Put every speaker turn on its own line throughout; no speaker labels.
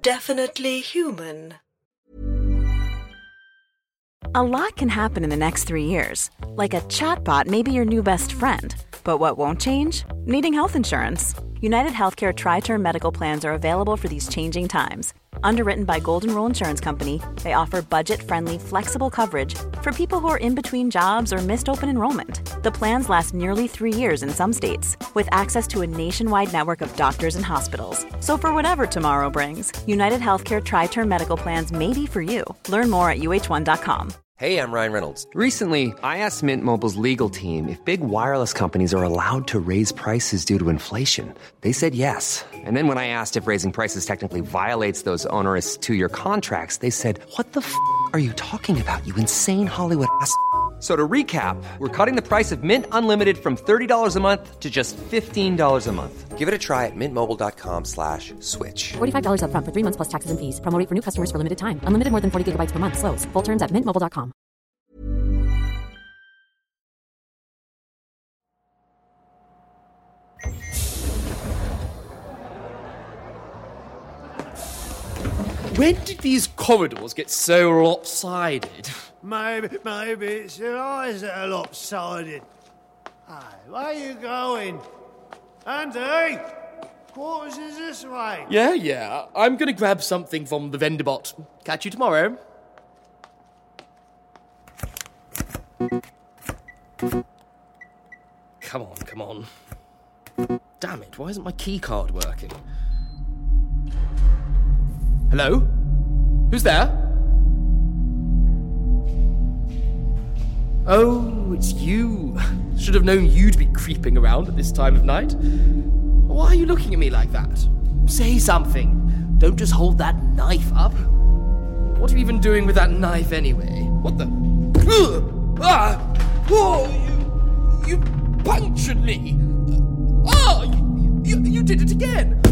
definitely human.
A lot can happen in the next 3 years. Like a chatbot may be your new best friend. But what won't change? Needing health insurance. United Healthcare Tri-Term Medical Plans are available for these changing times. Underwritten by Golden Rule Insurance Company, they offer budget-friendly, flexible coverage for people who are in between jobs or missed open enrollment. The plans last nearly 3 years in some states, with access to a nationwide network of doctors and hospitals. So for whatever tomorrow brings, United Healthcare Tri-Term Medical Plans may be for you. Learn more at uh1.com.
Hey, I'm Ryan Reynolds. Recently, I asked Mint Mobile's legal team if big wireless companies are allowed to raise prices due to inflation. They said yes. And then when I asked if raising prices technically violates those onerous 2-year contracts, they said, "What the f*** are you talking about, you insane Hollywood ass?" So to recap, we're cutting the price of Mint Unlimited from $30 a month to just $15 a month. Give it a try at mintmobile.com/switch.
$45 up front for 3 months plus taxes and fees. Promo rate for new customers for limited time. Unlimited more than 40 gigabytes per month. Slows full terms at mintmobile.com.
When did these corridors get so lopsided?
Maybe it's your eyes that are lopsided. Hey, where are you going? Andy! Quarters is this way.
Yeah. I'm gonna grab something from the vendor bot. Catch you tomorrow. Come on. Damn it, why isn't my key card working? Hello? Who's there? Oh, it's you. Should have known you'd be creeping around at this time of night. Why are you looking at me like that? Say something. Don't just hold that knife up. What are you even doing with that knife anyway? What the... Oh, you punctured me. Oh, you did it again.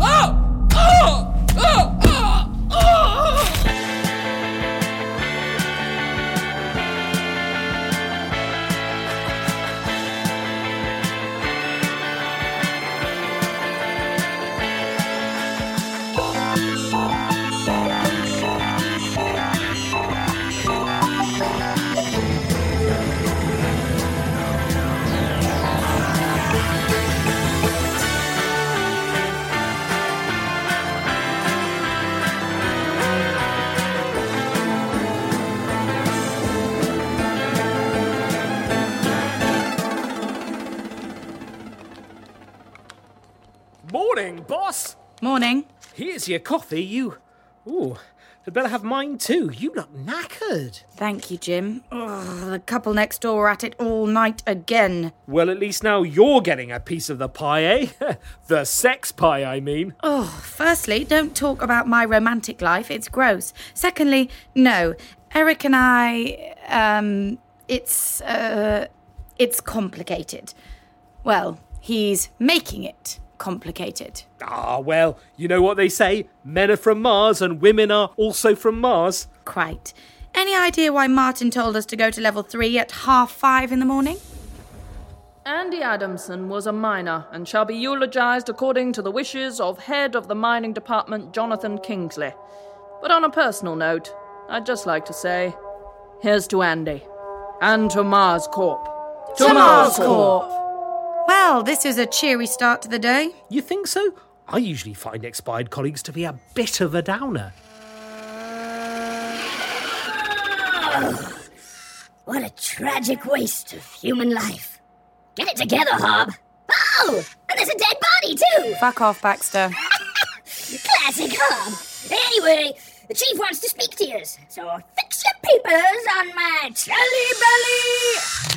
Morning, boss.
Morning.
Here's your coffee. You'd better have mine too. You look knackered.
Thank you, Jim. The couple next door were at it all night again.
Well, at least now you're getting a piece of the pie, eh? The sex pie, I mean.
Firstly, don't talk about my romantic life. It's gross. Secondly, no. Eric and I, it's complicated. Well, he's making it complicated.
Well, you know what they say, men are from Mars and women are also from Mars.
Quite. Any idea why Martin told us to go to level 3 at 5:30 in the morning?
Andy Adamson was a miner and shall be eulogised according to the wishes of head of the mining department, Jonathan Kingsley. But on a personal note, I'd just like to say, here's to Andy. And to Mars Corp.
To Mars Corp! Well, this is a cheery start to the day.
You think so? I usually find expired colleagues to be a bit of a downer.
What a tragic waste of human life. Get it together, Hob. Oh, and there's a dead body, too.
Fuck off, Baxter.
Classic Hob. Anyway, the chief wants to speak to you, so fix your papers on my trolley belly.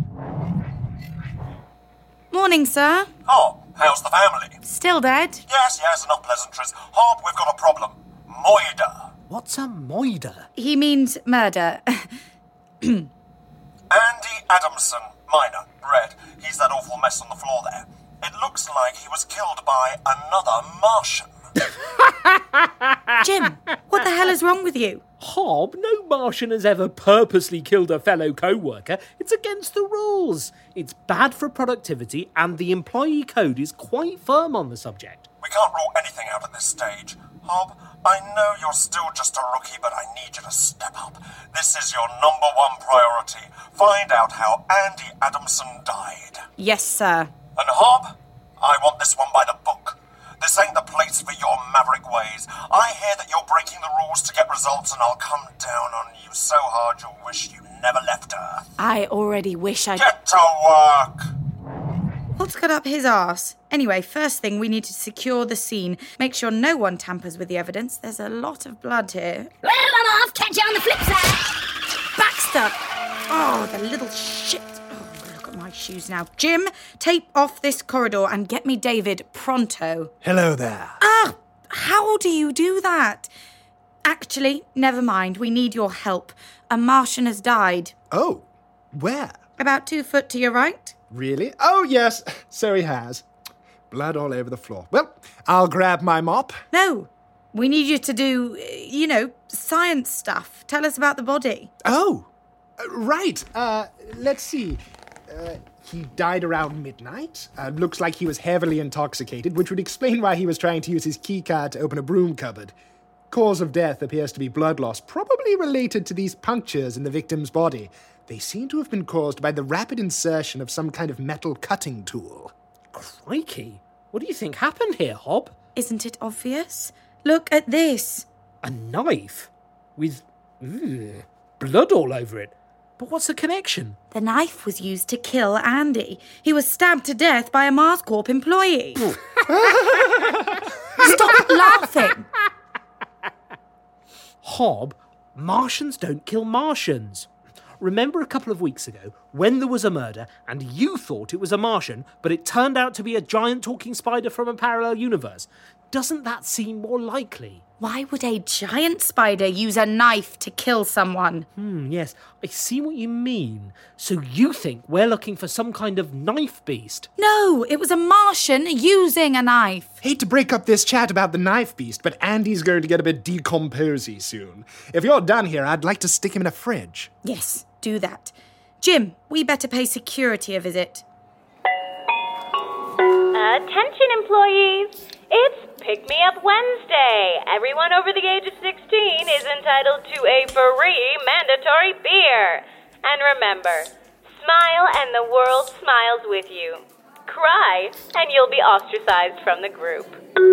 Morning, sir.
Oh, how's the family?
Still dead?
Yes, enough pleasantries. Hob, we've got a problem. Moida.
What's a moida?
He means murder.
Andy Adamson, miner, Red. He's that awful mess on the floor there. It looks like he was killed by another Martian.
Jim, what the hell is wrong with you?
Hob, no Martian has ever purposely killed a fellow co-worker. It's against the rules. It's bad for productivity, and the employee code is quite firm on the subject.
We can't rule anything out at this stage. Hob, I know you're still just a rookie, but I need you to step up. This is your number one priority. Find out how Andy Adamson died.
Yes, sir.
And Hob, I want this one by the book. This ain't the place for your maverick ways. I hear that you're breaking the rules to get results, and I'll come down on you so hard you'll wish you never left Earth.
I already wish I'd...
Get to work!
What's got up his arse? Anyway, first thing, we need to secure the scene. Make sure no one tampers with the evidence. There's a lot of blood here.
Well, I'm off. Catch you on the flip side.
Baxter! Oh, the little shit. Oh, look at my shoes now. Jim, tape off this corridor and get me David pronto.
Hello there.
Ah, how do you do that? Actually, never mind. We need your help. A Martian has died.
Oh, where?
About 2 foot to your right.
Really? Oh, yes, so he has. Blood all over the floor. Well, I'll grab my mop.
No, we need you to do, science stuff. Tell us about the body.
Oh, right. Let's see. He died around midnight. Looks like he was heavily intoxicated, which would explain why he was trying to use his keycard to open a broom cupboard. Cause of death appears to be blood loss, probably related to these punctures in the victim's body. They seem to have been caused by the rapid insertion of some kind of metal cutting tool.
Crikey. What do you think happened here, Hob?
Isn't it obvious? Look at this.
A knife? With blood all over it. But what's the connection?
The knife was used to kill Andy. He was stabbed to death by a Mars Corp employee. Stop laughing.
Hob, Martians don't kill Martians. Remember a couple of weeks ago when there was a murder and you thought it was a Martian, but it turned out to be a giant talking spider from a parallel universe? Doesn't that seem more likely?
Why would a giant spider use a knife to kill someone?
Yes, I see what you mean. So you think we're looking for some kind of knife beast?
No, it was a Martian using a knife.
Hate to break up this chat about the knife beast, but Andy's going to get a bit decomposy soon. If you're done here, I'd like to stick him in a fridge.
Yes, do that. Jim, we better pay security a visit.
Attention, employees. It's Pick Me Up Wednesday. Everyone over the age of 16 is entitled to a free mandatory beer. And remember, smile and the world smiles with you. Cry and you'll be ostracized from the group.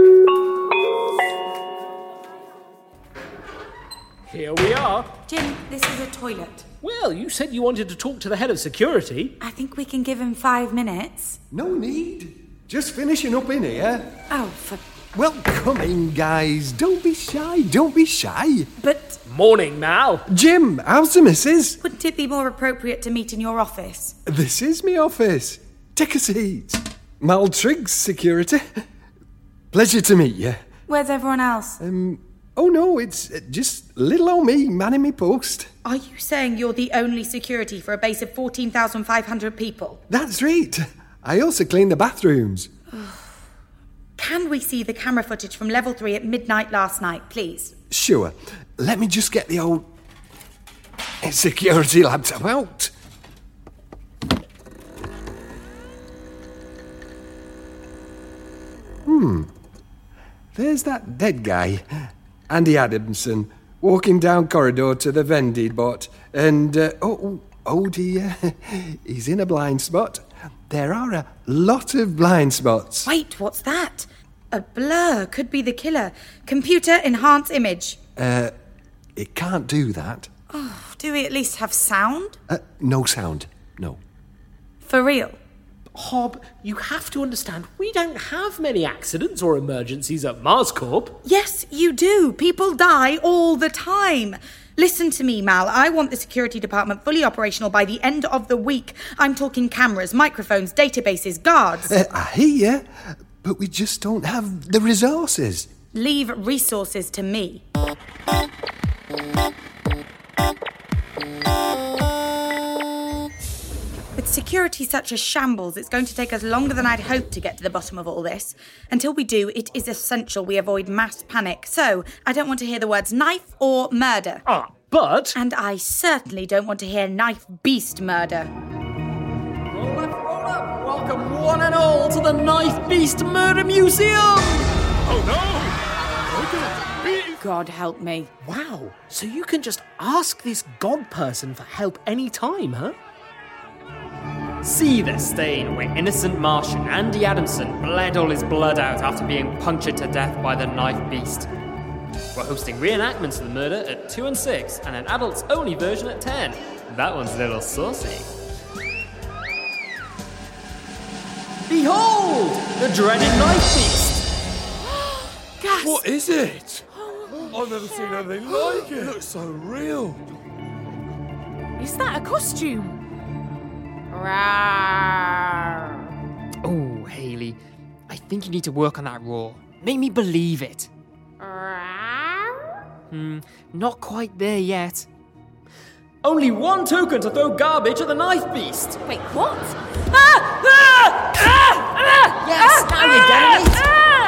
Here we are.
Jim, this is a toilet.
Well, you said you wanted to talk to the head of security.
I think we can give him 5 minutes.
No need. Just finishing up in here.
Oh, for...
Well, come in, guys. Don't be shy. Don't be shy.
But...
Morning, Mal.
Jim, how's the missus?
Wouldn't it be more appropriate to meet in your office?
This is me office. Take a seat. Mal Triggs, security. Pleasure to meet you.
Where's everyone else?
Oh no, it's just little old me manning me post.
Are you saying you're the only security for a base of 14,500 people?
That's right. I also clean the bathrooms.
Can we see the camera footage from level 3 at midnight last night, please?
Sure. Let me just get the old security laptop out. There's that dead guy, Andy Adamson, walking down corridor to the vending bot, and oh dear, he's in a blind spot. There are a lot of blind spots.
Wait, what's that? A blur. Could be the killer. Computer enhance image.
It can't do that.
Oh, do we at least have sound?
No sound, no.
For real?
Hob, you have to understand, we don't have many accidents or emergencies at Mars Corp.
Yes, you do. People die all the time. Listen to me, Mal. I want the security department fully operational by the end of the week. I'm talking cameras, microphones, databases, guards.
I hear you, but we just don't have the resources.
Leave resources to me. With security such a shambles, it's going to take us longer than I'd hoped to get to the bottom of all this. Until we do, it is essential we avoid mass panic. So, I don't want to hear the words knife or murder.
But...
And I certainly don't want to hear knife beast murder.
Roll up. Welcome one and all to the Knife Beast Murder Museum!
Oh no!
God help me.
Wow, so you can just ask this god person for help any time, huh?
See the stain where innocent Martian Andy Adamson bled all his blood out after being punctured to death by the knife beast. We're hosting reenactments of the murder at 2 and 6 and an adults-only version at 10. That one's a little saucy. Behold! The dreaded knife beast!
Gas!
What is it? I've never seen anything like it. It looks so real.
Is that a costume?
Oh, Hayley, I think you need to work on that roar. Make me believe it. Not quite there yet. Only one token to throw garbage at the knife beast.
Wait, what?
Yes, now you're getting it.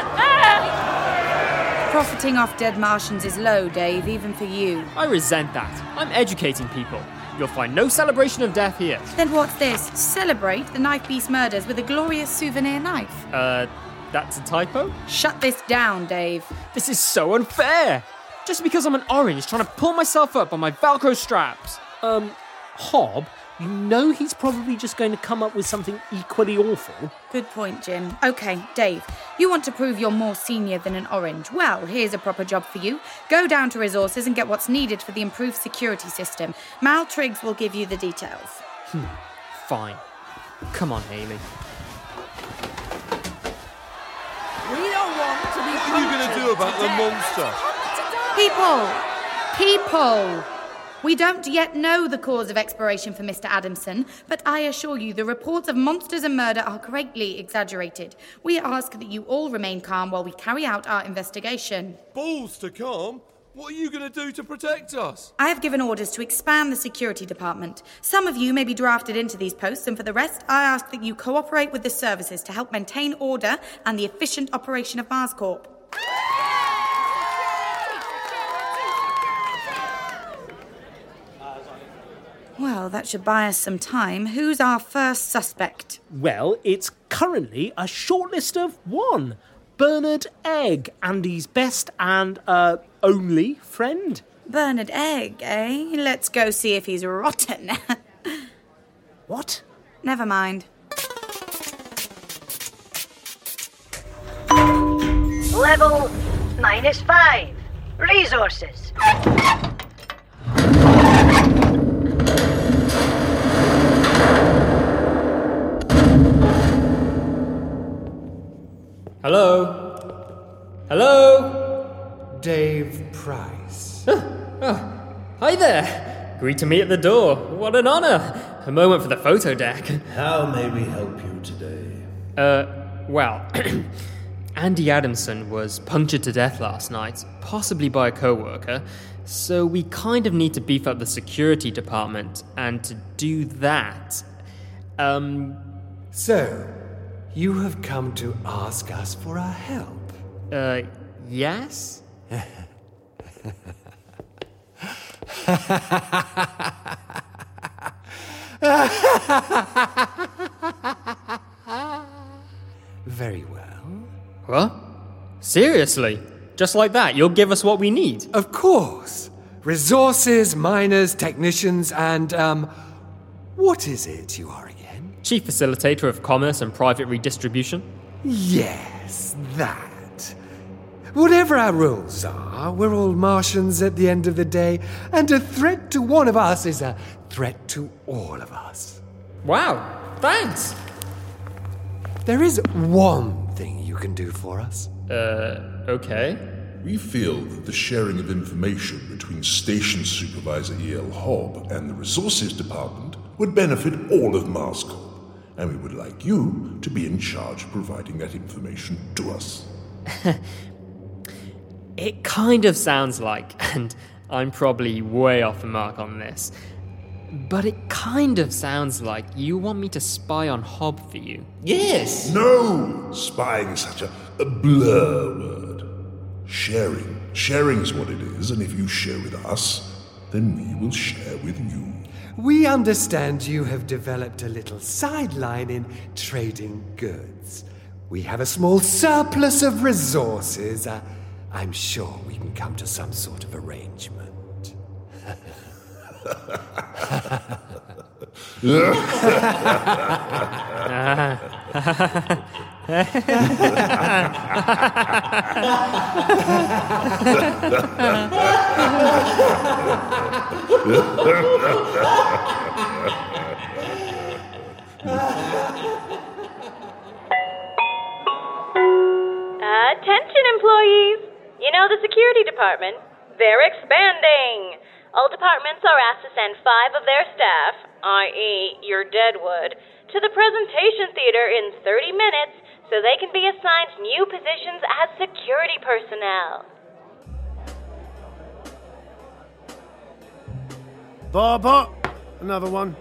Profiting off dead Martians is low, Dave, even for you.
I resent that. I'm educating people. You'll find no celebration of death here.
Then what's this? Celebrate the knife beast murders with a glorious souvenir knife.
That's a typo?
Shut this down, Dave.
This is so unfair. Just because I'm an orange trying to pull myself up on my Velcro straps.
Hob, you know he's probably just going to come up with something equally awful.
Good point, Jim. Okay, Dave, you want to prove you're more senior than an orange. Well, here's a proper job for you. Go down to resources and get what's needed for the improved security system. Mal Triggs will give you the details.
Fine. Come on, Hayley.
We don't want to be
What are you going to do about the monster?
People! We don't yet know the cause of expiration for Mr. Adamson, but I assure you the reports of monsters and murder are greatly exaggerated. We ask that you all remain calm while we carry out our investigation.
Balls to calm? What are you going to do to protect us?
I have given orders to expand the security department. Some of you may be drafted into these posts, and for the rest, I ask that you cooperate with the services to help maintain order and the efficient operation of Mars Corp. Well, that should buy us some time. Who's our first suspect?
Well, it's currently a shortlist of one. Bernard Egg, Andy's best and, only friend.
Bernard Egg, eh? Let's go see if he's rotten.
What?
Never mind.
Level -5. Resources.
Hello? Hello?
Dave Price.
Hi there. Greet to me at the door. What an honor. A moment for the photo deck.
How may we help you today?
Well, Andy Adamson was punctured to death last night, possibly by a co-worker, so we kind of need to beef up the security department, and to do that,
So, you have come to ask us for our help?
Yes?
Very well.
What? Seriously? Just like that, you'll give us what we need?
Of course. Resources, miners, technicians, and, what is it you are again?
Chief Facilitator of Commerce and Private Redistribution?
Yes, that. Whatever our roles are, we're all Martians at the end of the day, and a threat to one of us is a threat to all of us.
Wow, thanks!
There is one thing you can do for us.
Okay.
We feel that the sharing of information between Station Supervisor E.L. Hobb and the Resources Department would benefit all of Mars Corp, and we would like you to be in charge of providing that information to us.
It kind of sounds like, and I'm probably way off the mark on this, but it kind of sounds like you want me to spy on Hobb for you.
Yes!
No! Spying is such a blur word. Sharing's what it is, and if you share with us, then we will share with you.
We understand you have developed a little sideline in trading goods. We have a small surplus of resources, a I'm sure we can come to some sort of arrangement.
Attention, employees! You know the security department? They're expanding! All departments are asked to send 5 of their staff, i.e. your Deadwood, to the presentation theater in 30 minutes so they can be assigned new positions as security personnel.
Barber, another one.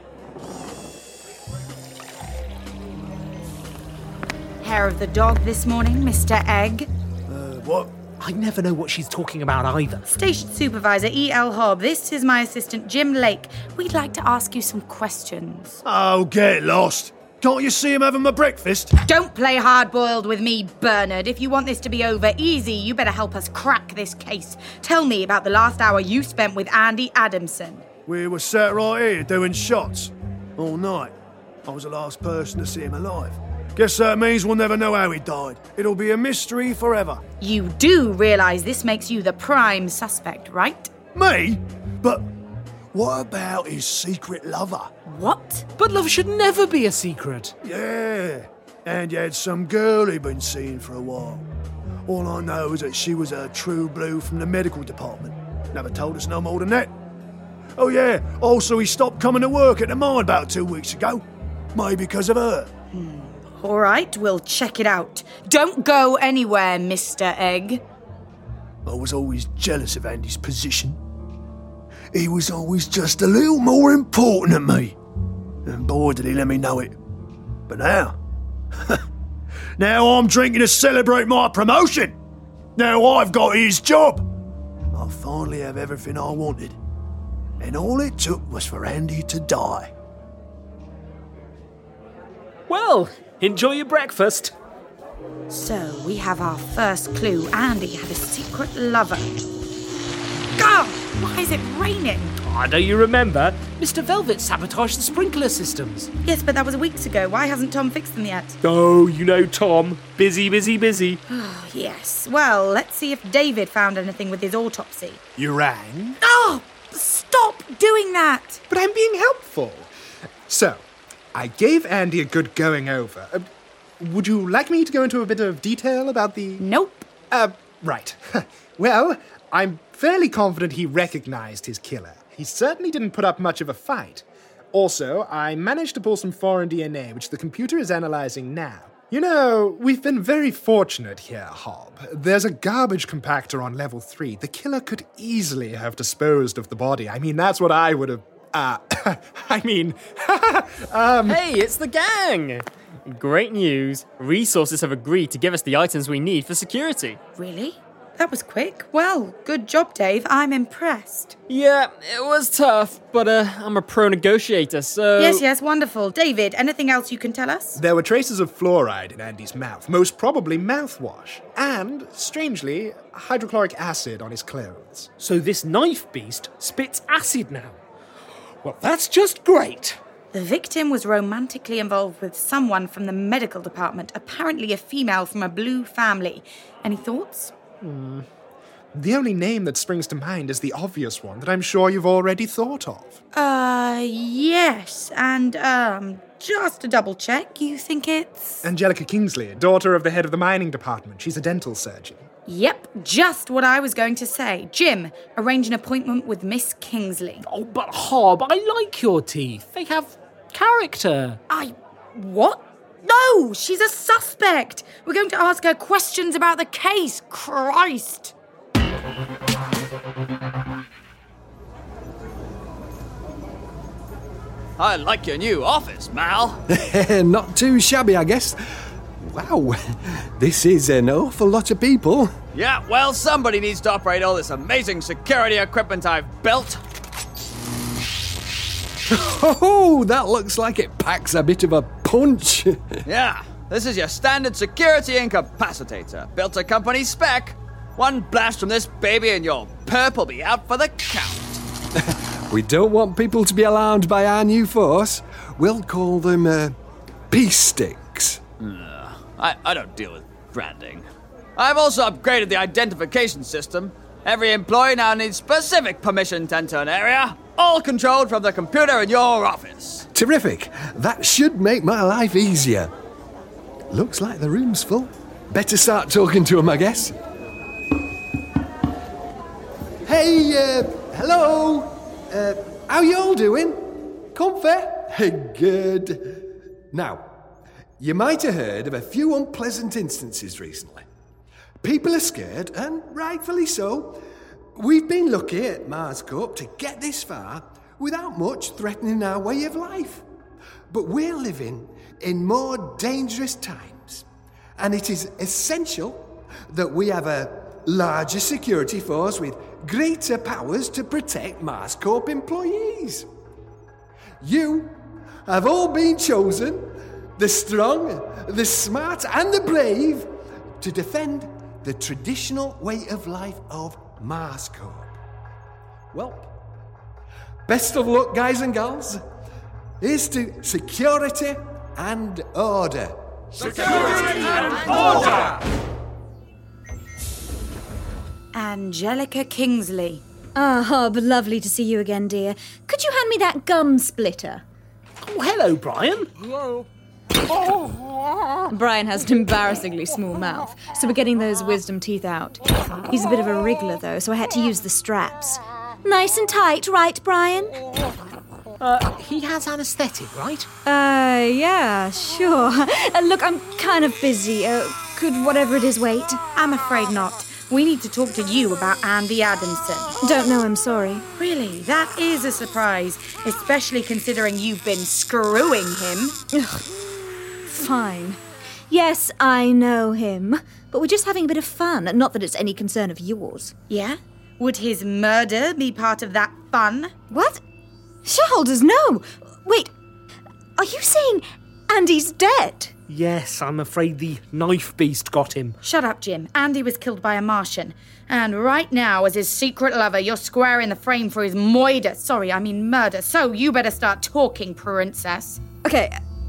Hair of the dog this morning, Mr. Egg.
What?
I never know what she's talking about either.
Station Supervisor E.L. Hobb, this is my assistant Jim Lake. We'd like to ask you some questions.
Oh, get lost. Can't you see him having my breakfast?
Don't play hard-boiled with me, Bernard. If you want this to be over easy, you better help us crack this case. Tell me about the last hour you spent with Andy Adamson.
We were sat right here doing shots all night. I was the last person to see him alive. Guess that means we'll never know how he died. It'll be a mystery forever.
You do realise this makes you the prime suspect, right?
Me? But what about his secret lover?
What?
But love should never be a secret.
Yeah, and he had some girl he'd been seeing for a while. All I know is that she was a true blue from the medical department. Never told us no more than that. Oh yeah, also he stopped coming to work at the mine about 2 weeks ago. Maybe because of her.
All right, we'll check it out. Don't go anywhere, Mr. Egg.
I was always jealous of Andy's position. He was always just a little more important than me. And boy, did he let me know it. But now... now I'm drinking to celebrate my promotion. Now I've got his job. I finally have everything I wanted. And all it took was for Andy to die.
Well, enjoy your breakfast.
So, we have our first clue. Andy had a secret lover. God, why is it raining?
Oh, don't you remember? Mr. Velvet sabotaged the sprinkler systems.
Yes, but that was weeks ago. Why hasn't Tom fixed them yet?
Oh, you know Tom. Busy, busy, busy.
Oh, yes. Well, let's see if David found anything with his autopsy.
You rang?
Oh, stop doing that!
But I'm being helpful. So, I gave Andy a good going over. Would you like me to go into a bit of detail about the...
Nope.
Right. Well, I'm fairly confident he recognized his killer. He certainly didn't put up much of a fight. Also, I managed to pull some foreign DNA, which the computer is analyzing now. You know, we've been very fortunate here, Hobb. There's a garbage compactor on level 3. The killer could easily have disposed of the body. I mean, that's what I would have...
Hey, it's the gang! Great news. Resources have agreed to give us the items we need for security.
Really? That was quick. Well, good job, Dave. I'm impressed.
Yeah, it was tough, but I'm a pro negotiator, so...
Yes, wonderful. David, anything else you can tell us?
There were traces of fluoride in Andy's mouth, most probably mouthwash, and, strangely, hydrochloric acid on his clothes.
So this knife beast spits acid now. Well, that's just great.
The victim was romantically involved with someone from the medical department, apparently a female from a blue family. Any thoughts?
The only name that springs to mind is the obvious one that I'm sure you've already thought of.
Yes. And, just to double check, you think it's...
Angelica Kingsley, daughter of the head of the mining department. She's a dental surgeon.
Yep, just what I was going to say. Jim, arrange an appointment with Miss Kingsley.
Oh, but Hobb, I like your teeth. They have character.
What? No, she's a suspect. We're going to ask her questions about the case. Christ.
I like your new office, Mal.
Not too shabby, I guess. Wow, this is an awful lot of people.
Yeah, well, somebody needs to operate all this amazing security equipment I've built.
Oh, that looks like it packs a bit of a punch.
Yeah, this is your standard security incapacitator. Built to company spec. One blast from this baby and your perp will be out for the count.
We don't want people to be alarmed by our new force. We'll call them, peace sticks.
I don't deal with branding. I've also upgraded the identification system. Every employee now needs specific permission to enter an area, all controlled from the computer in your office.
Terrific. That should make my life easier. Looks like the room's full. Better start talking to him, I guess. Hey, hello. How you all doing? Comfy? Good. Now, you might have heard of a few unpleasant instances recently. People are scared, and rightfully so. We've been lucky at Marscorp to get this far without much threatening our way of life. But we're living in more dangerous times, and it is essential that we have a larger security force with greater powers to protect Marscorp employees. You have all been chosen, the strong, the smart, and the brave, to defend the traditional way of life of Marscorp. Well, best of luck, guys and gals. Here's to security and order.
Security and order! Angelica Kingsley.
Ah, Hob, lovely to see you again, dear. Could you hand me that gum splitter?
Oh, hello, Brian.
Hello.
Brian has an embarrassingly small mouth, so we're getting those wisdom teeth out. He's a bit of a wriggler, though, so I had to use the straps. Nice and tight, right, Brian?
He has anaesthetic, right?
Yeah, sure. Look, I'm kind of busy. Could whatever it is wait?
I'm afraid not. We need to talk to you about Andy Adamson.
Don't know him, sorry.
Really? That is a surprise, especially considering you've been screwing him.
Ugh. Fine. Yes, I know him, but we're just having a bit of fun, not that it's any concern of yours.
Yeah? Would his murder be part of that fun?
What? Shareholders, no! Wait, are you saying Andy's dead?
Yes, I'm afraid the knife beast got him.
Shut up, Jim. Andy was killed by a Martian. And right now, as his secret lover, you're square in the frame for his murder. So you better start talking, princess.
Okay.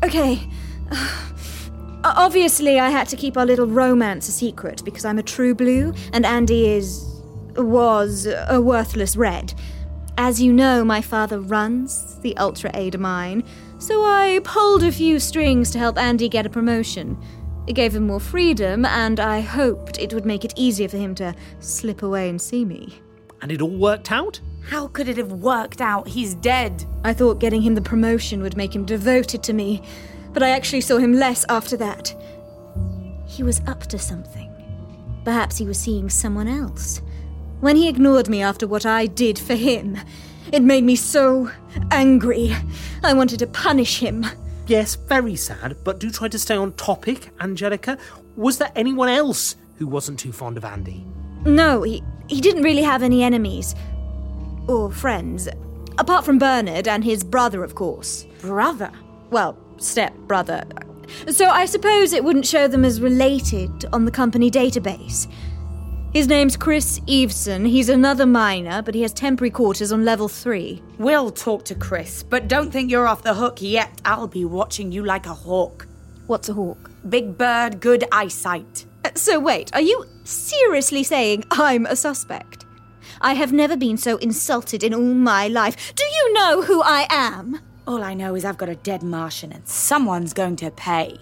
Obviously, I had to keep our little romance a secret because I'm a true blue and Andy was a worthless red. As you know, my father runs the Ultra Ada mine, so I pulled a few strings to help Andy get a promotion. It gave him more freedom, and I hoped it would make it easier for him to slip away and see me.
And it all worked out?
How could it have worked out? He's dead.
I thought getting him the promotion would make him devoted to me, but I actually saw him less after that. He was up to something. Perhaps he was seeing someone else. When he ignored me after what I did for him, it made me so angry. I wanted to punish him.
Yes, very sad, but do try to stay on topic, Angelica. Was there anyone else who wasn't too fond of Andy?
No, he didn't really have any enemies. Or friends. Apart from Bernard and his brother, of course.
Brother?
Well, step-brother. So I suppose it wouldn't show them as related on the company database. His name's Chris Eveson. He's another miner, but he has temporary quarters on level 3.
We'll talk to Chris, but don't think you're off the hook yet. I'll be watching you like a hawk.
What's a hawk?
Big bird, good eyesight.
So wait, are you seriously saying I'm a suspect? I have never been so insulted in all my life. Do you know who I am?
All I know is I've got a dead Martian and someone's going to pay.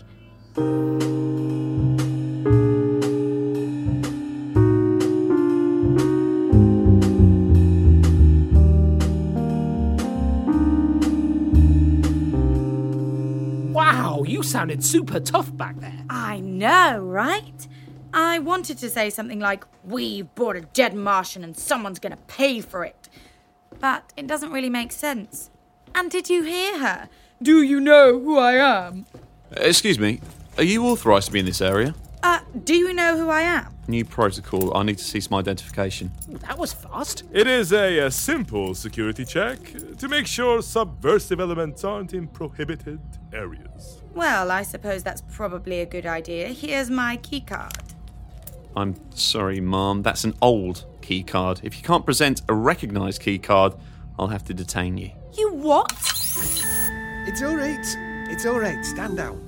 Wow, you sounded super tough back there.
I know, right? I wanted to say something like, we've bought a dead Martian and someone's going to pay for it. But it doesn't really make sense. And did you hear her? Do you know who I am?
Excuse me, are you authorised to be in this area?
Do you know who I am?
New protocol, I need to cease my identification.
That was fast.
It is a simple security check to make sure subversive elements aren't in prohibited areas.
Well, I suppose that's probably a good idea. Here's my keycard.
I'm sorry, Ma'am. That's an old key card. If you can't present a recognised key card, I'll have to detain you.
You what?
It's all right. It's all right. Stand down.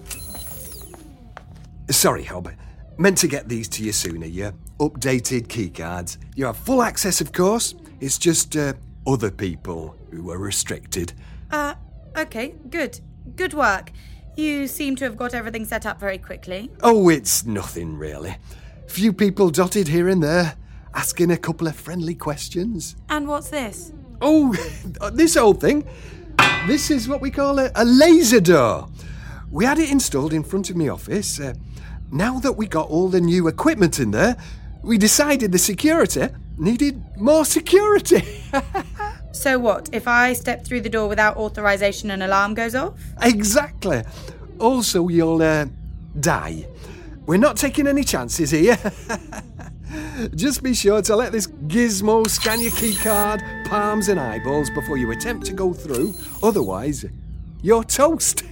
Sorry, Hob. Meant to get these to you sooner, your updated key cards. You have full access, of course. It's just other people who are restricted.
Okay, good. Good work. You seem to have got everything set up very quickly.
Oh, it's nothing, really. Few people dotted here and there, asking a couple of friendly questions.
And what's this?
Oh, this old thing. This is what we call a laser door. We had it installed in front of my office. Now that we got all the new equipment in there, we decided the security needed more security.
So what, if I step through the door without authorization, an alarm goes off?
Exactly. Also, you'll die. We're not taking any chances here. Just be sure to let this gizmo scan your keycard, palms and eyeballs before you attempt to go through. Otherwise, you're toast.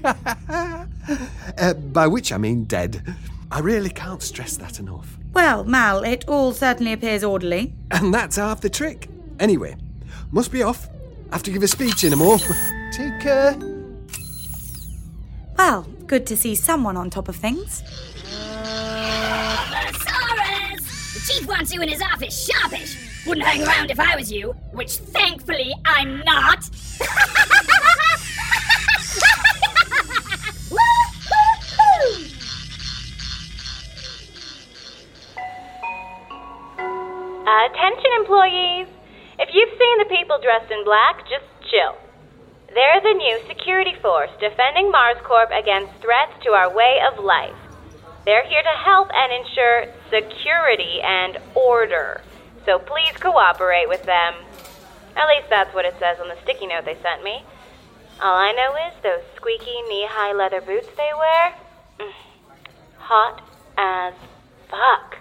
By which I mean dead. I really can't stress that enough.
Well, Mal, it all certainly appears orderly.
And that's half the trick. Anyway, must be off. Have to give a speech in a more. Take care.
Well, good to see someone on top of things.
Thesaurus! The chief wants you in his office sharpish. Wouldn't hang around if I was you, which thankfully I'm not.
Attention, employees. If you've seen the people dressed in black, just chill. They're the new security force defending MarsCorp against threats to our way of life. They're here to help and ensure security and order. So please cooperate with them. At least that's what it says on the sticky note they sent me. All I know is those squeaky knee-high leather boots they wear, hot as fuck.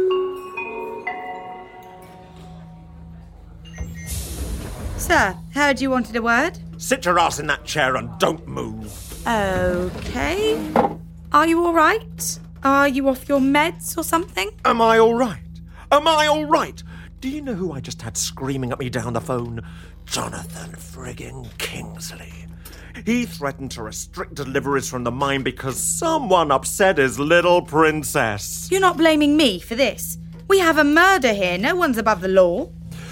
Sir, heard you wanted a word?
Sit your ass in that chair and don't move.
Okay. Are you all right? Are you off your meds or something?
Am I all right? Am I all right? Do you know who I just had screaming at me down the phone? Jonathan friggin' Kingsley. He threatened to restrict deliveries from the mine because someone upset his little princess.
You're not blaming me for this. We have a murder here. No one's above the law.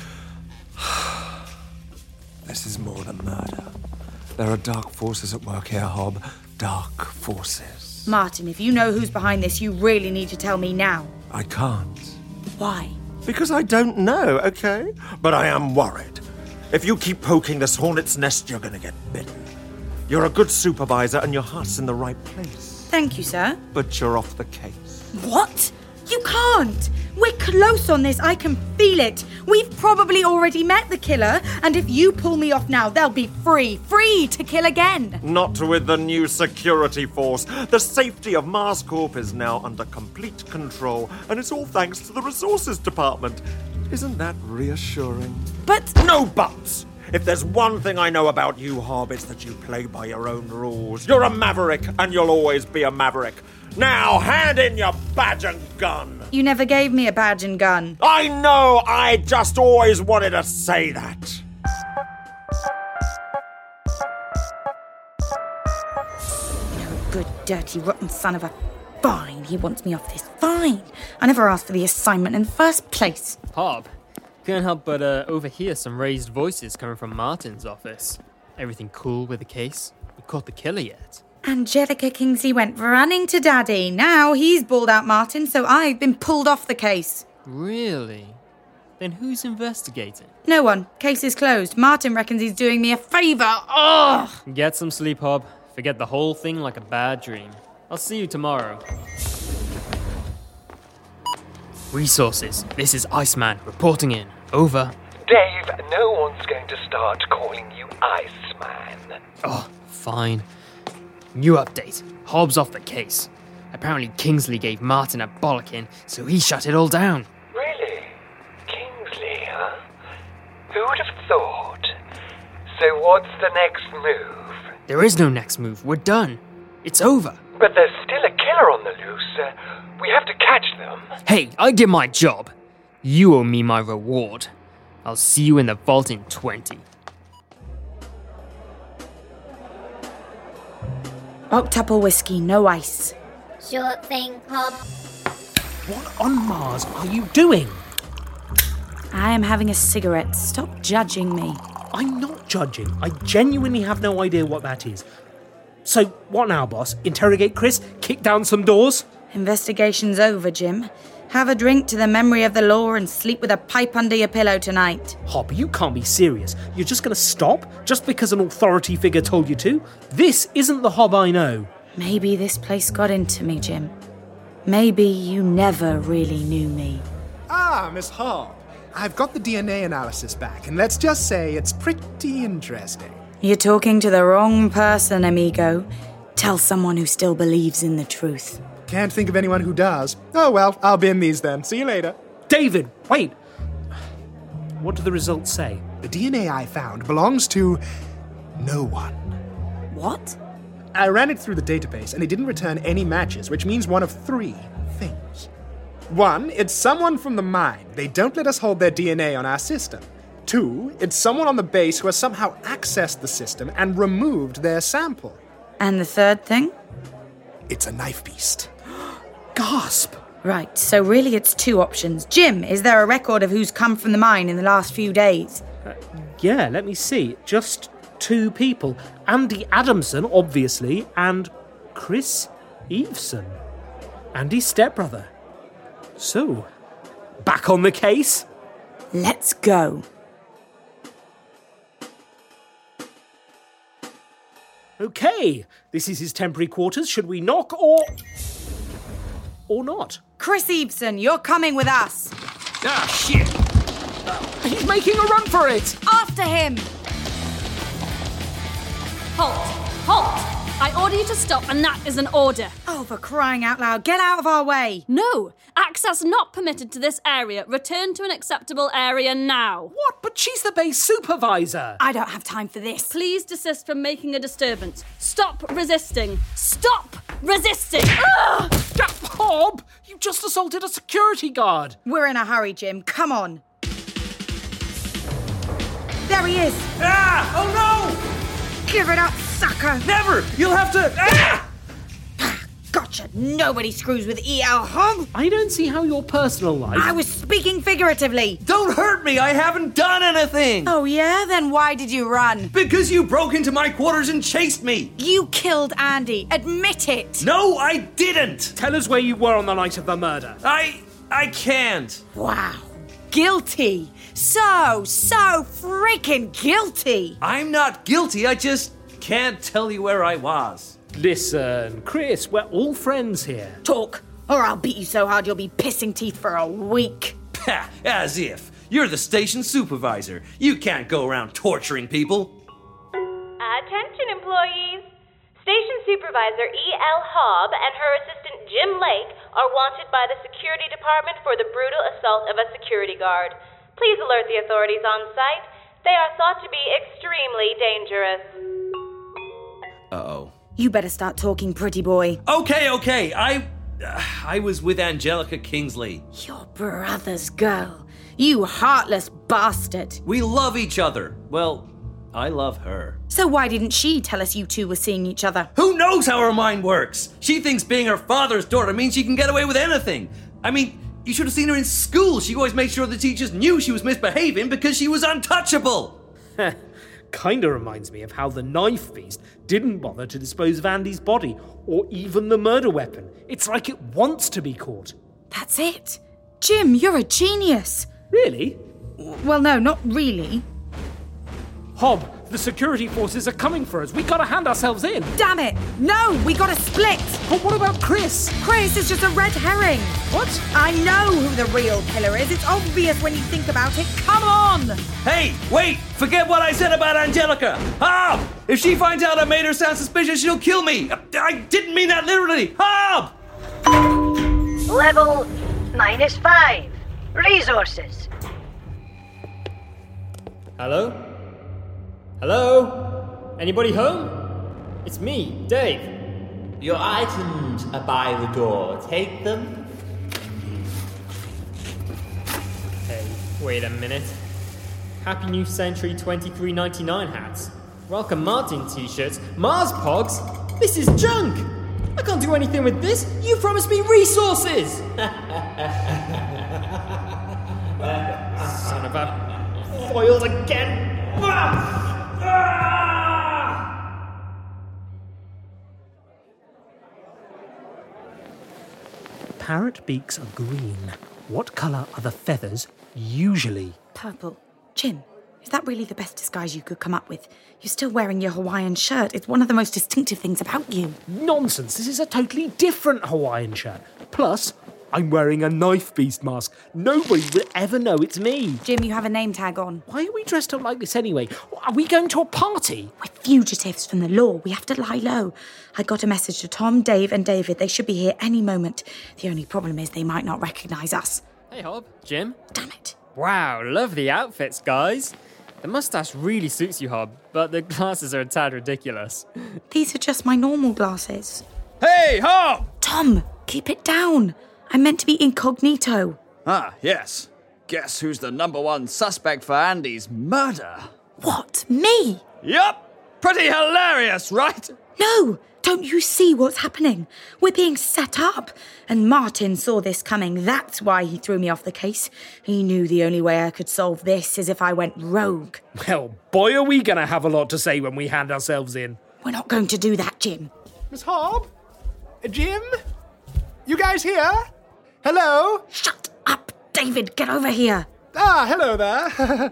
This is more than murder. There are dark forces at work here, Hob. Dark forces.
Martin, if you know who's behind this, you really need to tell me now.
I can't.
Why?
Because I don't know, okay? But I am worried. If you keep poking this hornet's nest, you're gonna get bitten. You're a good supervisor and your heart's in the right place.
Thank you, sir.
But you're off the case.
What? You can't! We're close on this, I can feel it. We've probably already met the killer, and if you pull me off now, they'll be free to kill again.
Not with the new security force. The safety of MarsCorp is now under complete control, and it's all thanks to the resources department. Isn't that reassuring?
But...
No buts! If there's one thing I know about you, Hob, it's that you play by your own rules. You're a maverick, and you'll always be a maverick. Now, hand in your badge and gun.
You never gave me a badge and gun.
I know, I just always wanted to say that.
No good, dirty, rotten son of a... Fine, he wants me off this. Fine. I never asked for the assignment in the first place.
Hob, couldn't help but overhear some raised voices coming from Martin's office. Everything cool with the case? You caught the killer yet?
Angelica Kingsley went running to Daddy. Now he's balled out Martin, so I've been pulled off the case.
Really? Then who's investigating?
No one. Case is closed. Martin reckons he's doing me a favour. Ugh!
Get some sleep, Hob. Forget the whole thing like a bad dream. I'll see you tomorrow. Resources. This is Iceman reporting in. Over.
Dave, no one's going to start calling you Iceman.
Oh, fine. New update. Hobbs off the case. Apparently Kingsley gave Martin a bollocking, so he shut it all down.
Really? Kingsley, huh? Who would have thought? So what's the next move?
There is no next move. We're done. It's over.
But there's still a killer on the loose. We have to catch them.
Hey, I did my job. You owe me my reward. I'll see you in the vault in 20.
Octuple whiskey, no ice.
Sure thing, Hob.
What on Mars are you doing?
I am having a cigarette. Stop judging me.
I'm not judging. I genuinely have no idea what that is. So, what now, boss? Interrogate Chris? Kick down some doors?
Investigation's over, Jim. Have a drink to the memory of the law and sleep with a pipe under your pillow tonight.
Hob, you can't be serious. You're just going to stop just because an authority figure told you to? This isn't the Hob I know.
Maybe this place got into me, Jim. Maybe you never really knew me.
Ah, Miss Hob. I've got the DNA analysis back, and let's just say it's pretty interesting.
You're talking to the wrong person, amigo. Tell someone who still believes in the truth.
Can't think of anyone who does. Oh well, I'll bin these then. See you later.
David, wait! What do the results say?
The DNA I found belongs to no one.
What?
I ran it through the database and it didn't return any matches, which means one of three things. 1, it's someone from the mine. They don't let us hold their DNA on our system. 2, it's someone on the base who has somehow accessed the system and removed their sample.
And the third thing?
It's a knife beast.
Gasp!
Right, so really it's 2 options. Jim, is there a record of who's come from the mine in the last few days?
Yeah, let me see. Just 2 people. Andy Adamson, obviously, and Chris Eveson. Andy's stepbrother. So, back on the case?
Let's go.
Okay, this is his temporary quarters. Should we knock or not?
Chris Eveson, you're coming with us.
Ah, shit! He's making a run for it!
After him!
Halt! Halt! I order you to stop, and that is an order.
Oh, for crying out loud, get out of our way!
No! Access not permitted to this area. Return to an acceptable area now.
What? But she's the base supervisor!
I don't have time for this.
Please desist from making a disturbance. Stop resisting. Stop resisting!
Hob! You just assaulted a security guard!
We're in a hurry, Jim. Come on. There he is!
Ah! Oh no!
Give it up, sucker!
Never! You'll have to... Ah!
Gotcha! Nobody screws with E.L. Hob!
I don't see how your personal life...
I was speaking figuratively!
Don't hurt me! I haven't done anything!
Oh yeah? Then why did you run?
Because you broke into my quarters and chased me!
You killed Andy! Admit it!
No, I didn't!
Tell us where you were on the night of the murder.
I can't.
Wow. Guilty! So freaking guilty!
I'm not guilty, I just can't tell you where I was.
Listen, Chris, we're all friends here.
Talk, or I'll beat you so hard you'll be pissing teeth for a week.
Pah, as if. You're the station supervisor. You can't go around torturing people.
Attention, employees. Station Supervisor E.L. Hob and her assistant Jim Lake are wanted by the Security Department for the brutal assault of a security guard. Please alert the authorities on site. They are thought to be extremely dangerous.
Uh-oh.
You better start talking, pretty boy.
Okay. I was with Angelica Kingsley.
Your brother's girl. You heartless bastard.
We love each other. Well, I love her.
So why didn't she tell us you two were seeing each other?
Who knows how her mind works? She thinks being her father's daughter means she can get away with anything. I mean, you should have seen her in school. She always made sure the teachers knew she was misbehaving because she was untouchable.
Kinda reminds me of how the knife beast didn't bother to dispose of Andy's body, or even the murder weapon. It's like it wants to be caught.
That's it. Jim, you're a genius.
Really?
Well, no, not really.
Hob, the security forces are coming for us. We gotta hand ourselves in.
Damn it! No, we gotta split!
But what about Chris?
Chris is just a red herring.
What?
I know who the real killer is. It's obvious when you think about it. Come on!
Hey, wait! Forget what I said about Angelica! Hob! If she finds out I made her sound suspicious, she'll kill me! I didn't mean that literally! Hob!
Level -5. Resources.
Hello? Hello? Anybody home? It's me, Dave.
Your items are by the door. Take them.
Hey, wait a minute. Happy New Century 23.99 hats. Welcome Martin t-shirts. Mars pogs? This is junk! I can't do anything with this! You promised me resources! Son of a... foiled again!
Parrot beaks are green. What colour are the feathers usually?
Purple. Jim, is that really the best disguise you could come up with? You're still wearing your Hawaiian shirt. It's one of the most distinctive things about you.
Nonsense. This is a totally different Hawaiian shirt. Plus, I'm wearing a knife beast mask. Nobody will ever know it's me.
Jim, you have a name tag on.
Why are we dressed up like this anyway? Are we going to a party?
We're fugitives from the law. We have to lie low. I got a message to Tom, Dave and David. They should be here any moment. The only problem is they might not recognise us.
Hey, Hob. Jim.
Damn it.
Wow, love the outfits, guys. The mustache really suits you, Hob, but the glasses are a tad ridiculous.
These are just my normal glasses.
Hey, Hob!
Tom, keep it down. I'm meant to be incognito.
Ah, yes. Guess who's the #1 suspect for Andy's murder?
What? Me?
Yup! Pretty hilarious, right?
No! Don't you see what's happening? We're being set up. And Martin saw this coming. That's why he threw me off the case. He knew the only way I could solve this is if I went rogue.
Well, boy, are we going to have a lot to say when we hand ourselves in.
We're not going to do that, Jim.
Miss Hob? Jim? You guys here? Hello?
Shut up, David. Get over here.
Ah, hello there.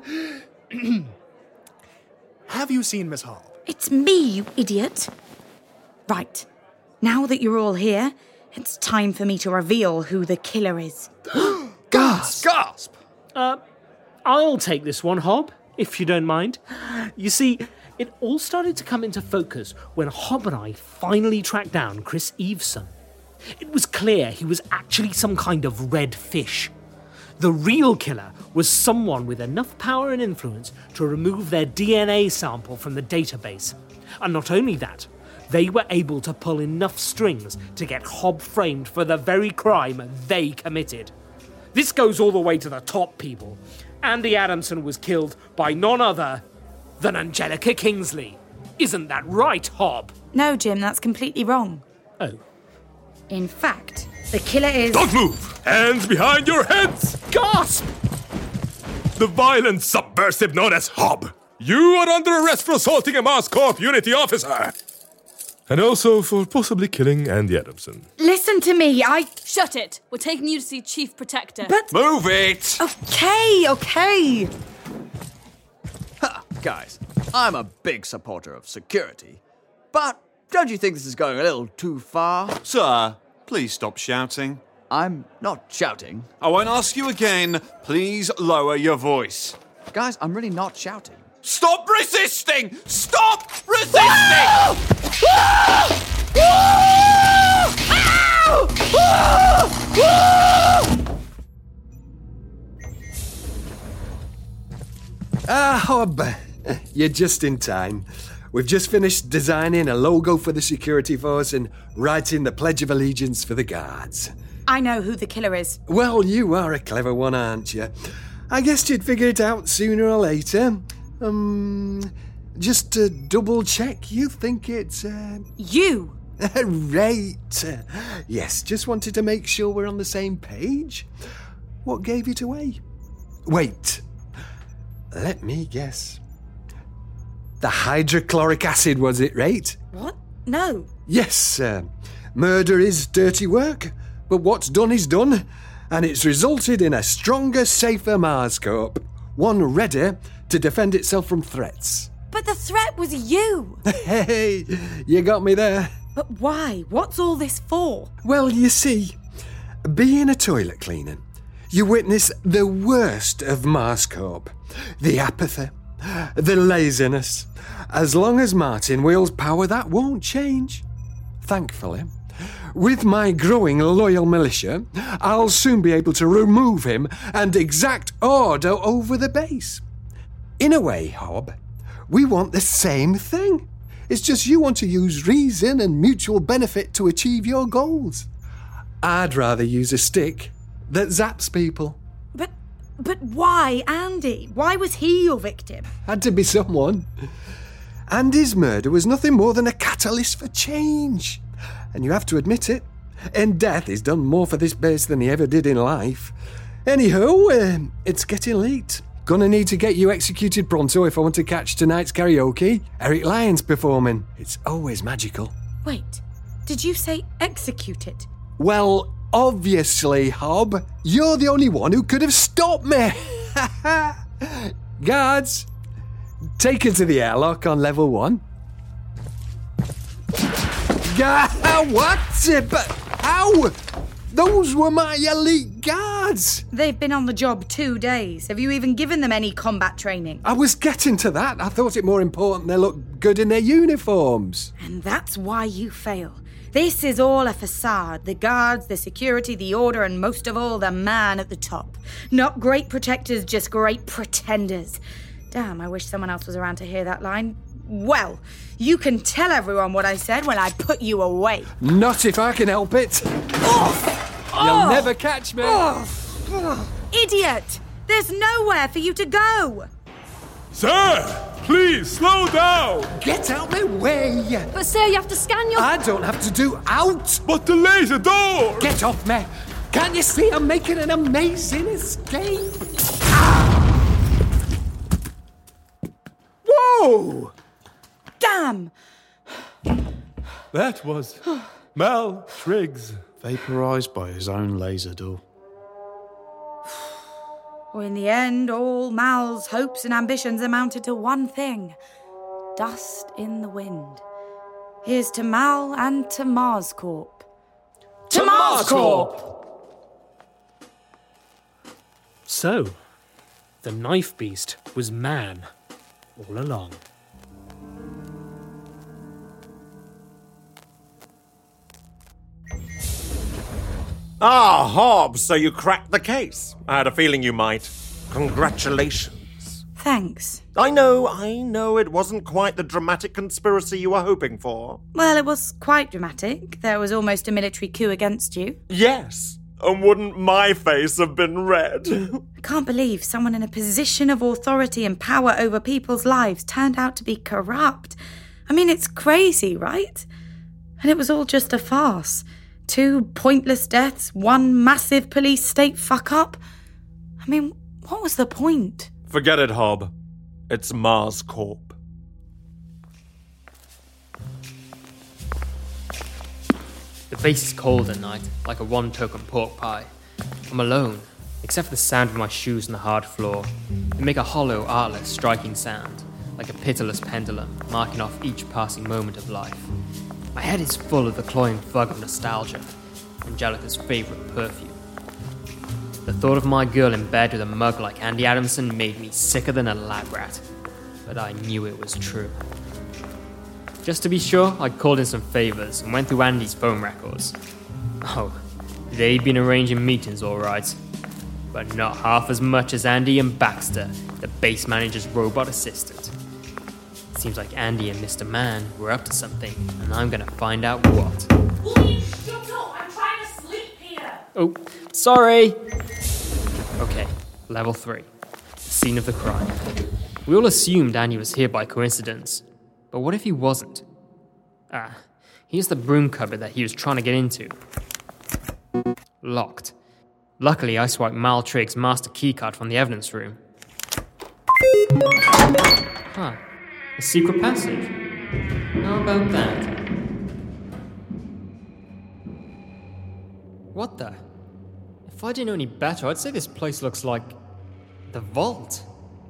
Have you seen Miss Hob?
It's me, you idiot. Right. Now that you're all here, it's time for me to reveal who the killer is.
Gasp!
Gasp!
I'll take this one, Hob, if you don't mind. You see, it all started to come into focus when Hob and I finally tracked down Chris Eveson. It was clear he was actually some kind of red fish. The real killer was someone with enough power and influence to remove their DNA sample from the database. And not only that, they were able to pull enough strings to get Hob framed for the very crime they committed. This goes all the way to the top, people. Andy Adamson was killed by none other than Angelica Kingsley. Isn't that right, Hob?
No, Jim, that's completely wrong.
Oh.
In fact, the killer is...
Don't move! Hands behind your heads!
Gasp!
The violent subversive known as Hob. You are under arrest for assaulting a Mars Corp Unity officer. And also for possibly killing Andy Adamson.
Listen to me,
Shut it! We're taking you to see Chief Protector.
But...
Move it!
Okay.
Guys, I'm a big supporter of security. But don't you think this is going a little too far?
Sir, please stop shouting.
I'm not shouting.
I won't ask you again. Please lower your voice.
Guys, I'm really not shouting.
Stop resisting! Stop resisting!
Ah, Hob, you're just in time. We've just finished designing a logo for the security force and writing the Pledge of Allegiance for the guards.
I know who the killer is.
Well, you are a clever one, aren't you? I guess you'd figure it out sooner or later. Just to double check, you think it's...
You!
Right. Yes, just wanted to make sure we're on the same page. What gave it away? Wait. Let me guess. The hydrochloric acid, was it, right?
What? No.
Yes, murder is dirty work, but what's done is done, and it's resulted in a stronger, safer Mars Corp. One ready to defend itself from threats.
But the threat was you!
Hey, you got me there.
But why? What's all this for?
Well, you see, being a toilet cleaner, you witness the worst of Mars Corp. The apathy, the laziness. As long as Martin wields power, that won't change. Thankfully, with my growing loyal militia, I'll soon be able to remove him and exact order over the base. In a way, Hob, we want the same thing. It's just you want to use reason and mutual benefit to achieve your goals. I'd rather use a stick that zaps people.
But why Andy? Why was he your victim?
Had to be someone. Andy's murder was nothing more than a catalyst for change. And you have to admit it. In death, he's done more for this base than he ever did in life. Anyhow, it's getting late. Gonna need to get you executed pronto if I want to catch tonight's karaoke. Eric Lyons performing. It's always magical.
Wait, did you say executed?
Well, obviously, Hob. You're the only one who could have stopped me. Guards, take her to the airlock on level 1. What? But how? Those were my elite guards.
They've been on the job 2 days. Have you even given them any combat training?
I was getting to that. I thought it more important they look good in their uniforms.
And that's why you fail. This is all a facade. The guards, the security, the order, and most of all, the man at the top. Not great protectors, just great pretenders. Damn, I wish someone else was around to hear that line. Well, you can tell everyone what I said when I put you away.
Not if I can help it. You'll never catch me.
Idiot! There's nowhere for you to go.
Sir, please slow down.
Get out my way.
But sir, you have to scan your...
I don't have to do out.
But the laser door.
Get off me. Can't you see I'm making an amazing escape?
Whoa!
Damn!
That was Mal Triggs.
Vaporized by his own laser door.
Well, in the end, all Mal's hopes and ambitions amounted to one thing. Dust in the wind. Here's to Mal and to Mars Corp.
To Mars Corp! So, the knife beast was man all along.
Ah, Hobbs, so you cracked the case. I had a feeling you might. Congratulations.
Thanks.
I know it wasn't quite the dramatic conspiracy you were hoping for.
Well, it was quite dramatic. There was almost a military coup against you.
Yes, and wouldn't my face have been red?
I can't believe someone in a position of authority and power over people's lives turned out to be corrupt. I mean, it's crazy, right? And it was all just a farce. 2 pointless deaths, 1 massive police state fuck-up. I mean, what was the point?
Forget it, Hob. It's Mars Corp.
The base is cold at night, like a 1-token pork pie. I'm alone, except for the sound of my shoes on the hard floor. They make a hollow, artless, striking sound, like a pitiless pendulum, marking off each passing moment of life. My head is full of the cloying fug of nostalgia, Angelica's favourite perfume. The thought of my girl in bed with a mug like Andy Adamson made me sicker than a lab rat, but I knew it was true. Just to be sure, I called in some favours and went through Andy's phone records. Oh, they'd been arranging meetings all right, but not half as much as Andy and Baxter, the base manager's robot assistant. Seems like Andy and Mr. Man were up to something, and I'm gonna find out what.
William, shut up! I'm trying to sleep here!
Oh, sorry! Okay, level 3. The scene of the crime. We all assumed Andy was here by coincidence, but what if he wasn't? Here's the broom cupboard that he was trying to get into. Locked. Luckily, I swiped Mal Triggs' master keycard from the evidence room. Huh. A secret passage? How about that? What the? If I didn't know any better, I'd say this place looks like... the vault.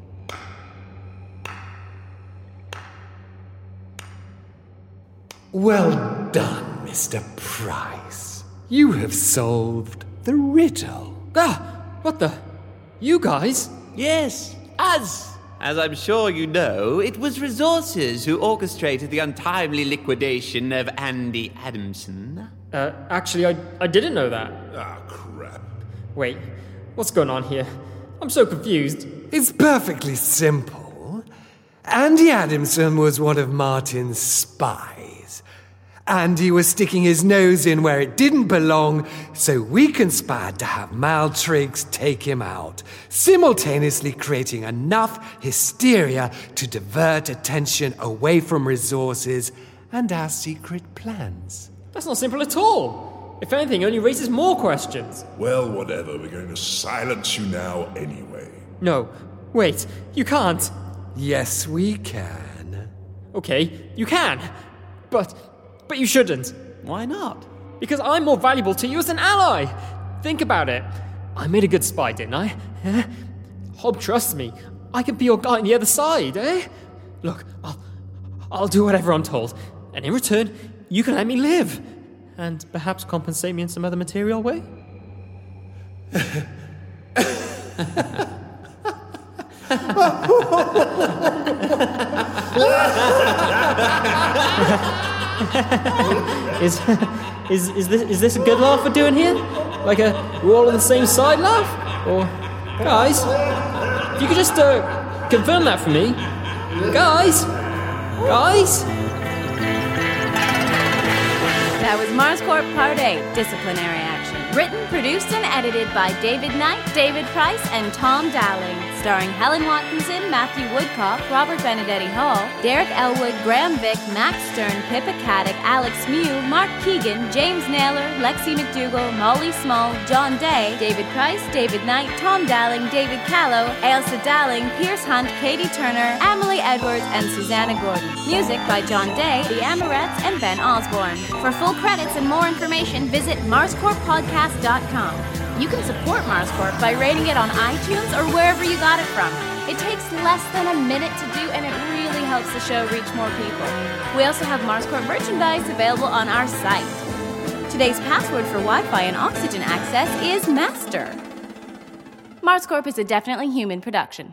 Well done, Mr. Price. You have solved the riddle.
What the? You guys?
Yes, us. As I'm sure you know, it was Resources who orchestrated the untimely liquidation of Andy Adamson.
Actually, I didn't know that.
Ah, crap.
Wait, what's going on here? I'm so confused.
It's perfectly simple. Andy Adamson was one of Martin's spies. Andy was sticking his nose in where it didn't belong, so we conspired to have Maltrix take him out, simultaneously creating enough hysteria to divert attention away from resources and our secret plans.
That's not simple at all. If anything, it only raises more questions.
Well, whatever. We're going to silence you now anyway.
No. Wait. You can't.
Yes, we can.
Okay, you can. But you shouldn't.
Why not?
Because I'm more valuable to you as an ally. Think about it. I made a good spy, didn't I? Hob trusts me. I can be your guy on the other side, eh? Look, I'll do whatever I'm told. And in return, you can let me live. And perhaps compensate me in some other material way? Is this a good laugh we're doing here? Like a we're all on the same side laugh? Or guys, if you could just confirm that for me. Guys?
That was Mars Corp Part 8, Disciplinary Action. Written, produced, and edited by David Knight, David Price, and Tom Dowling. Starring Helen Watkinson, Matthew Woodcock, Robert Benedetti Hall, Derek Elwood, Graham Vick, Max Stern, Pippa Caddick, Alex Mew, Mark Keegan, James Naylor, Lexi McDougall, Molly Small, John Day, David Price, David Knight, Tom Dowling, David Callow, Ailsa Dowling, Pierce Hunt, Katie Turner, Emily Edwards, and Susanna Gordon. Music by John Day, The Amorettes, and Ben Osborne. For full credits and more information, visit MarsCorpPodcast.com. You can support Mars Corp by rating it on iTunes or wherever you got it from. It takes less than a minute to do, and it really helps the show reach more people. We also have Mars Corp merchandise available on our site. Today's password for Wi-Fi and oxygen access is Master. Mars Corp is a definitely human production.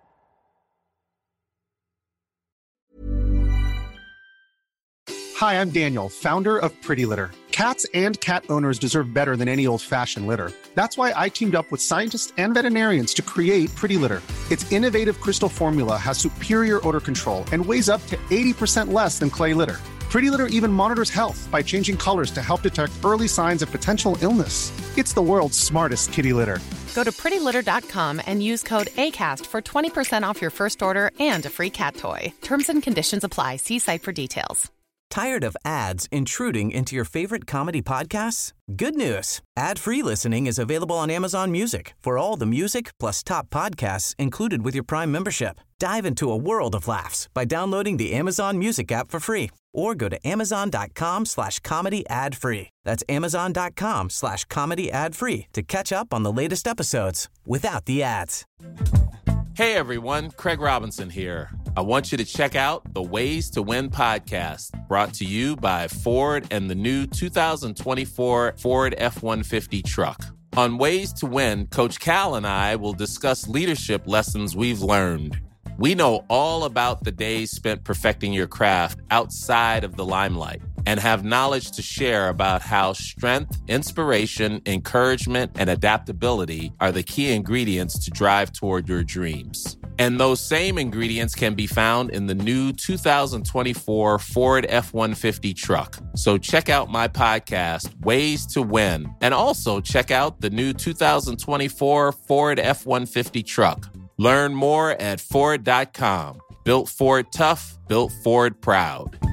Hi, I'm Daniel, founder of Pretty Litter. Cats and cat owners deserve better than any old-fashioned litter. That's why I teamed up with scientists and veterinarians to create Pretty Litter. Its innovative crystal formula has superior odor control and weighs up to 80% less than clay litter. Pretty Litter even monitors health by changing colors to help detect early signs of potential illness. It's the world's smartest kitty litter.
Go to prettylitter.com and use code ACAST for 20% off your first order and a free cat toy. Terms and conditions apply. See site for details.
Tired of ads intruding into your favorite comedy podcasts? Good news. Ad-free listening is available on Amazon Music for all the music plus top podcasts included with your Prime membership. Dive into a world of laughs by downloading the Amazon Music app for free or go to amazon.com/comedy ad-free. That's amazon.com/comedy ad-free to catch up on the latest episodes without the ads.
Hey everyone, Craig Robinson here. I want you to check out the Ways to Win podcast, brought to you by Ford and the new 2024 Ford F-150 truck. On Ways to Win, Coach Cal and I will discuss leadership lessons we've learned. We know all about the days spent perfecting your craft outside of the limelight and have knowledge to share about how strength, inspiration, encouragement, and adaptability are the key ingredients to drive toward your dreams. And those same ingredients can be found in the new 2024 Ford F-150 truck. So check out my podcast, Ways to Win, and also check out the new 2024 Ford F-150 truck. Learn more at Ford.com. Built Ford tough, built Ford proud.